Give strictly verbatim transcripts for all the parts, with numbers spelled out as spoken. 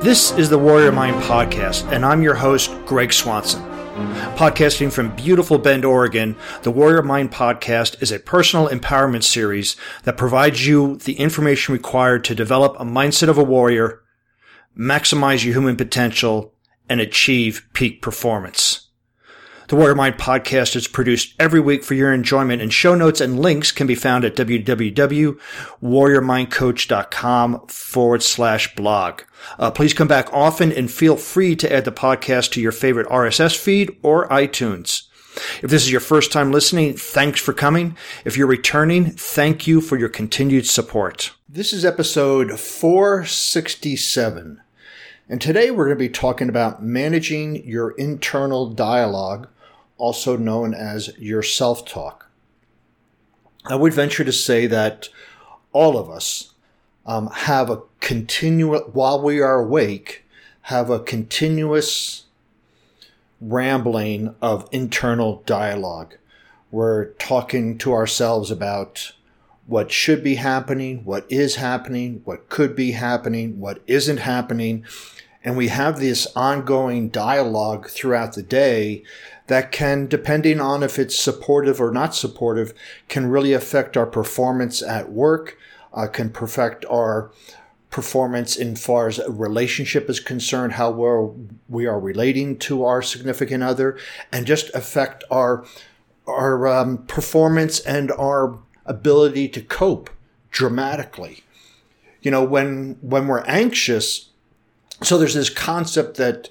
This is the Warrior Mind Podcast, and I'm your host, Greg Swanson. Podcasting from beautiful Bend, Oregon, the Warrior Mind Podcast is a personal empowerment series that provides you the information required to develop a mindset of a warrior, maximize your human potential, and achieve peak performance. The Warrior Mind Podcast is produced every week for your enjoyment, and show notes and links can be found at www.warriormindcoach.com forward slash blog. Uh, please come back often and feel free to add the podcast to your favorite R S S feed or iTunes. If this is your first time listening, thanks for coming. If you're returning, thank you for your continued support. This is episode four sixty-seven, and today we're going to be talking about managing your internal dialogue, also known as your self-talk. I would venture to say that all of us um, have a continuous, while we are awake, have a continuous rambling of internal dialogue. We're talking to ourselves about what should be happening, what is happening, what could be happening, what isn't happening. And we have this ongoing dialogue throughout the day that can, depending on if it's supportive or not supportive, can really affect our performance at work, uh, can affect our performance in far as a relationship is concerned, how well we are relating to our significant other, and just affect our our um, performance and our ability to cope dramatically. You know, when when we're anxious, so there's this concept that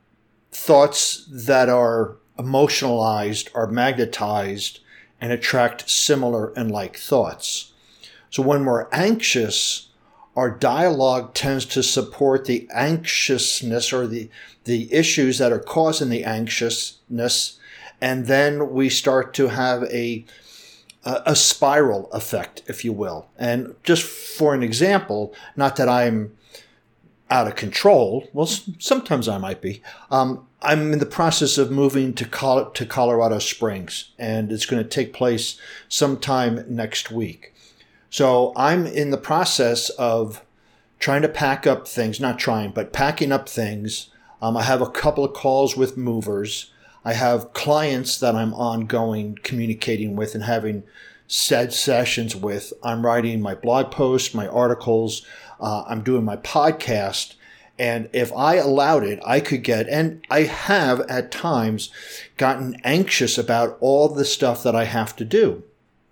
thoughts that are emotionalized are magnetized and attract similar and like thoughts. So when we're anxious, our dialogue tends to support the anxiousness or the, the issues that are causing the anxiousness, and then we start to have a, a, a spiral effect, if you will. And just for an example, not that I'm out of control. Well, sometimes I might be. Um, I'm in the process of moving to Col- to Colorado Springs, and it's going to take place sometime next week. So I'm in the process of trying to pack up things, not trying, but packing up things. Um, I have a couple of calls with movers. I have clients that I'm ongoing communicating with and having said sessions with. I'm writing my blog posts, my articles. Uh, I'm doing my podcast. And if I allowed it, I could get, and I have at times gotten anxious about all the stuff that I have to do.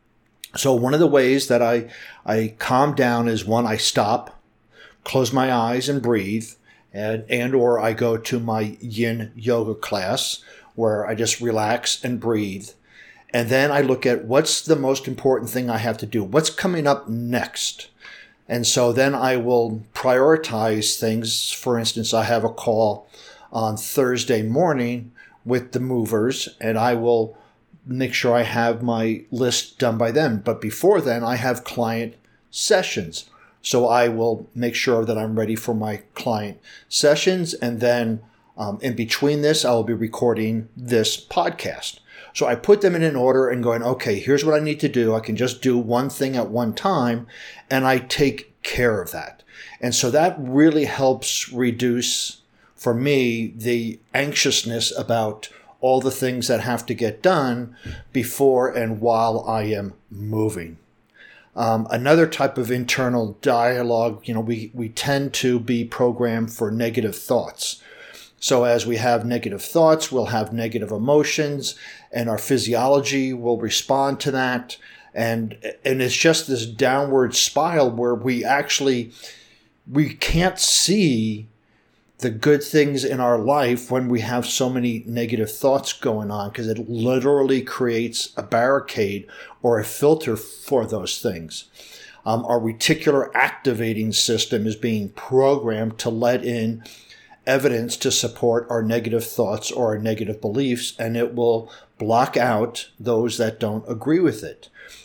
So one of the ways that I, I calm down is, one, I stop, close my eyes and breathe, and, and or I go to my yin yoga class where I just relax and breathe. And then I look at what's the most important thing I have to do. What's coming up next? And so then I will prioritize things. For instance, I have a call on Thursday morning with the movers, and I will make sure I have my list done by then. But before then, I have client sessions. So I will make sure that I'm ready for my client sessions. And then um, in between this, I will be recording this podcast. So I put them in an order and going, okay, here's what I need to do. I can just do one thing at one time, and I take care of that. And so that really helps reduce, for me, the anxiousness about all the things that have to get done before and while I am moving. Um, another type of internal dialogue, you know, we, we tend to be programmed for negative thoughts. So as we have negative thoughts, we'll have negative emotions, and our physiology will respond to that. And, and it's just this downward spiral where we actually, we can't see the good things in our life when we have so many negative thoughts going on, because it literally creates a barricade or a filter for those things. Um, our reticular activating system is being programmed to let in evidence to support our negative thoughts or our negative beliefs, and it will block out those that don't agree with it.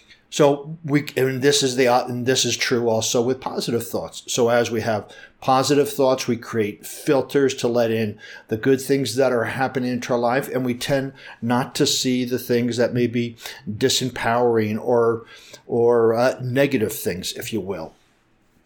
So we, and this is the, and this is true also with positive thoughts. So as we have positive thoughts, we create filters to let in the good things that are happening into our life, and we tend not to see the things that may be disempowering or, or uh, negative things, if you will.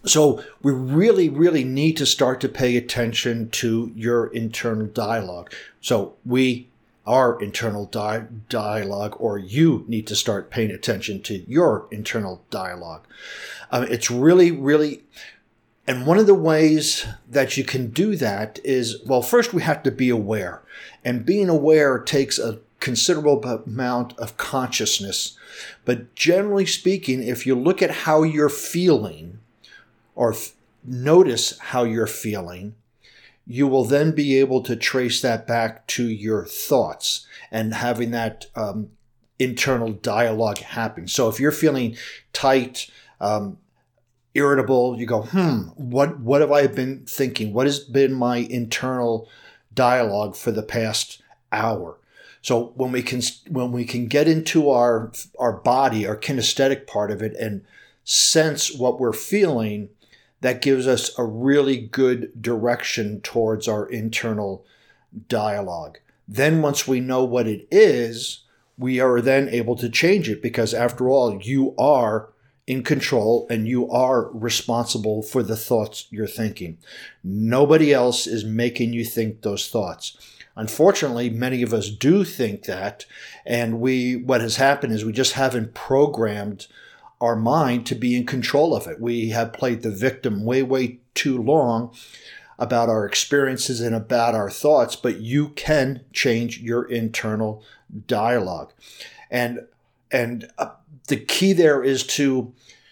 So we really, really need to start to pay attention to your internal dialogue. So we, our internal di- dialogue, or you need to start paying attention to your internal dialogue. Um, it's really, really, and one of the ways that you can do that is, well, first we have to be aware. And being aware takes a considerable amount of consciousness. But generally speaking, if you look at how you're feeling, or f- notice how you're feeling, you will then be able to trace that back to your thoughts and having that um, internal dialogue happen. So if you're feeling tight, um, irritable, you go, hmm, what, what have I been thinking? What has been my internal dialogue for the past hour? So when we can when we can get into our our body, our kinesthetic part of it, and sense what we're feeling, that gives us a really good direction towards our internal dialogue. Then once we know what it is, we are then able to change it, because after all, you are in control and you are responsible for the thoughts you're thinking. Nobody else is making you think those thoughts. Unfortunately, many of us do think that, and we what has happened is we just haven't programmed our mind to be in control of it. We have played the victim way, way too long about our experiences and about our thoughts, but you can change your internal dialogue. And and uh, the key there is to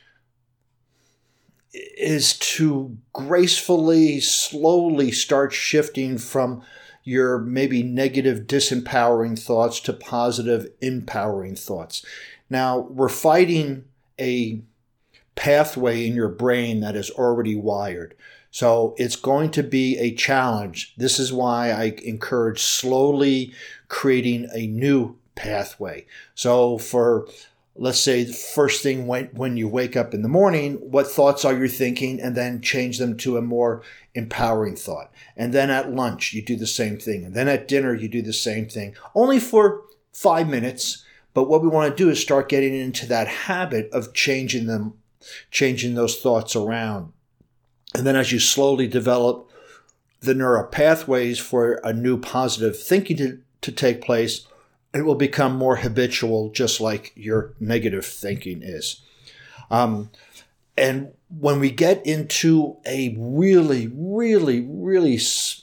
is to gracefully, slowly start shifting from your maybe negative, disempowering thoughts to positive, empowering thoughts. Now, we're fighting a pathway in your brain that is already wired. So it's going to be a challenge. This is why I encourage slowly creating a new pathway. So for, let's say, the first thing when, when you wake up in the morning, what thoughts are you thinking? And then change them to a more empowering thought. And then at lunch, you do the same thing. And then at dinner, you do the same thing. Only for five minutes. But what we want to do is start getting into that habit of changing them, changing those thoughts around. And then as you slowly develop the neural pathways for a new positive thinking to, to take place, it will become more habitual, just like your negative thinking is. Um, and when we get into a really, really, really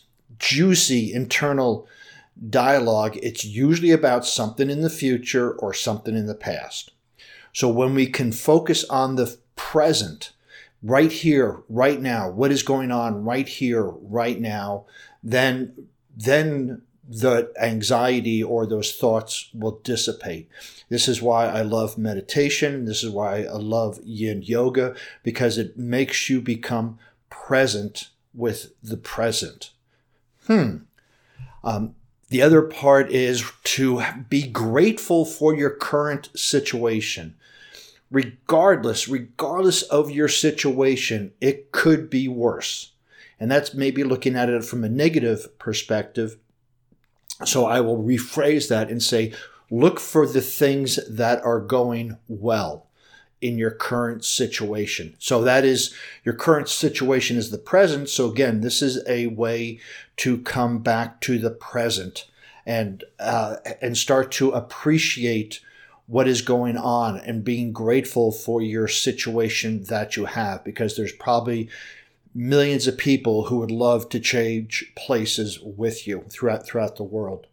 juicy internal dialogue, it's usually about something in the future or something in the past. So when we can focus on the present, right here, right now, what is going on right here, right now, then, then the anxiety or those thoughts will dissipate. This is why I love meditation. This is why I love yin yoga, because it makes you become present with the present. Hmm. Um, the other part is to be grateful for your current situation. Regardless, regardless of your situation, it could be worse. And that's maybe looking at it from a negative perspective. So I will rephrase that and say, look for the things that are going well in your current situation. So that is, your current situation is the present. So again, this is a way to come back to the present and uh, and start to appreciate what is going on and being grateful for your situation that you have, because there's probably millions of people who would love to change places with you throughout throughout the world.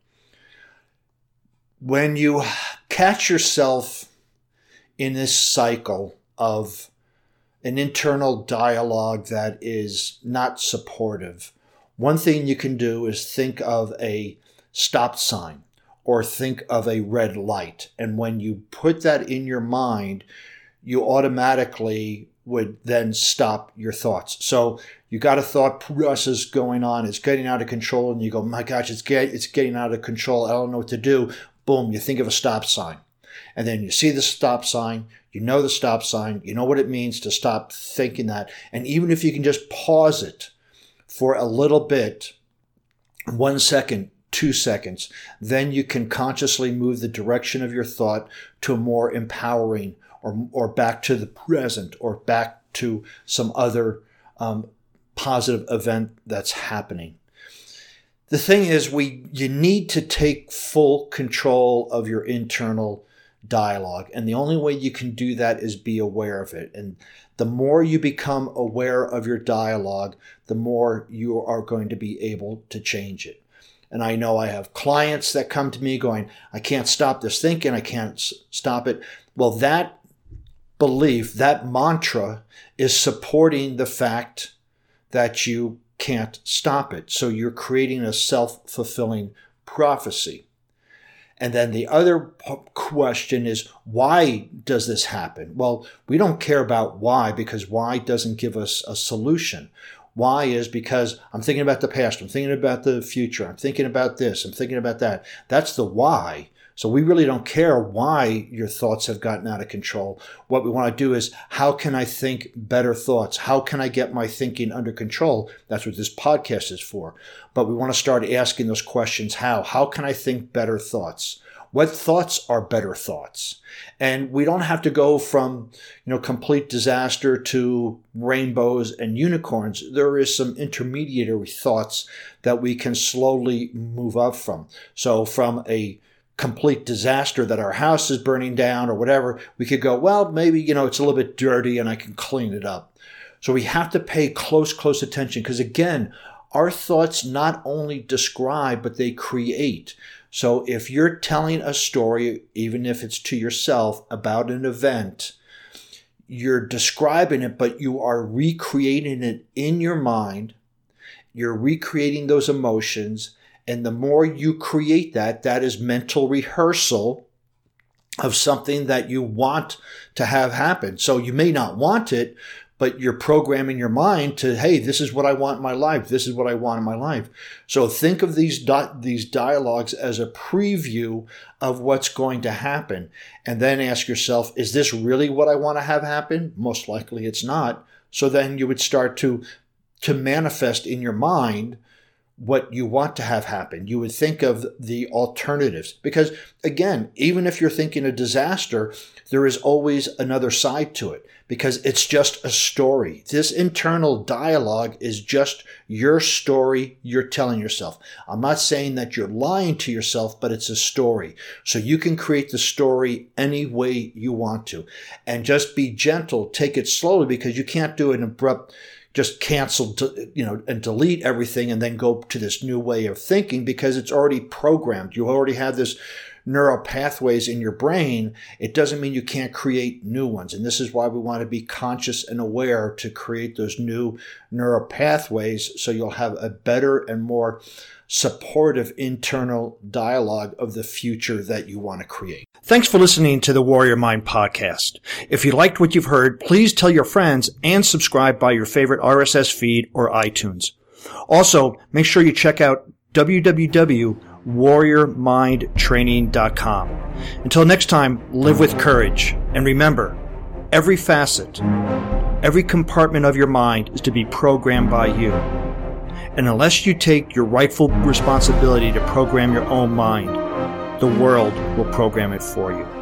When you catch yourself in this cycle of an internal dialogue that is not supportive, one thing you can do is think of a stop sign or think of a red light. And when you put that in your mind, you automatically would then stop your thoughts. So you got a thought process going on, it's getting out of control, and you go, my gosh, it's get, it's getting out of control, I don't know what to do. Boom, you think of a stop sign. And then you see the stop sign, you know the stop sign, you know what it means to stop thinking that. And even if you can just pause it for a little bit, one second, two seconds, then you can consciously move the direction of your thought to a more empowering or or back to the present or back to some other um, positive event that's happening. The thing is, we you need to take full control of your internal dialogue. And the only way you can do that is be aware of it. And the more you become aware of your dialogue, the more you are going to be able to change it. And I know I have clients that come to me going, I can't stop this thinking, I can't s- stop it. Well, that belief, that mantra is supporting the fact that you can't stop it. So you're creating a self-fulfilling prophecy. And then the other question is, why does this happen? Well, we don't care about why, because why doesn't give us a solution. Why is because I'm thinking about the past, I'm thinking about the future, I'm thinking about this, I'm thinking about that. That's the why. So we really don't care why your thoughts have gotten out of control. What we want to do is, how can I think better thoughts? How can I get my thinking under control? That's what this podcast is for. But we want to start asking those questions. How? How can I think better thoughts? What thoughts are better thoughts? And we don't have to go from, you know, complete disaster to rainbows and unicorns. There is some intermediary thoughts that we can slowly move up from. So from a complete disaster that our house is burning down or whatever, we could go, well, maybe, you know, it's a little bit dirty and I can clean it up. So we have to pay close, close attention because, again, our thoughts not only describe, but they create. So if you're telling a story, even if it's to yourself, about an event, you're describing it, but you are recreating it in your mind. You're recreating those emotions. And the more you create that, that is mental rehearsal of something that you want to have happen. So you may not want it, but you're programming your mind to, hey, this is what I want in my life. This is what I want in my life. So think of these di- these dialogues as a preview of what's going to happen. And then ask yourself, is this really what I want to have happen? Most likely it's not. So then you would start to, to manifest in your mind what you want to have happen. You would think of the alternatives. Because again, even if you're thinking a disaster, there is always another side to it because it's just a story. This internal dialogue is just your story you're telling yourself. I'm not saying that you're lying to yourself, but it's a story. So you can create the story any way you want to. And just be gentle, take it slowly because you can't do an abrupt just cancel, you know, and delete everything and then go to this new way of thinking because it's already programmed. You already have this neural pathways in your brain. It doesn't mean you can't create new ones. And this is why we want to be conscious and aware to create those new neural pathways so you'll have a better and more supportive internal dialogue of the future that you want to create. Thanks for listening to the Warrior Mind podcast. If you liked what you've heard, please tell your friends and subscribe by your favorite R S S feed or iTunes. Also, make sure you check out w w w dot warrior mind training dot com. Until next time, live with courage. And remember, every facet, every compartment of your mind is to be programmed by you. And unless you take your rightful responsibility to program your own mind, the world will program it for you.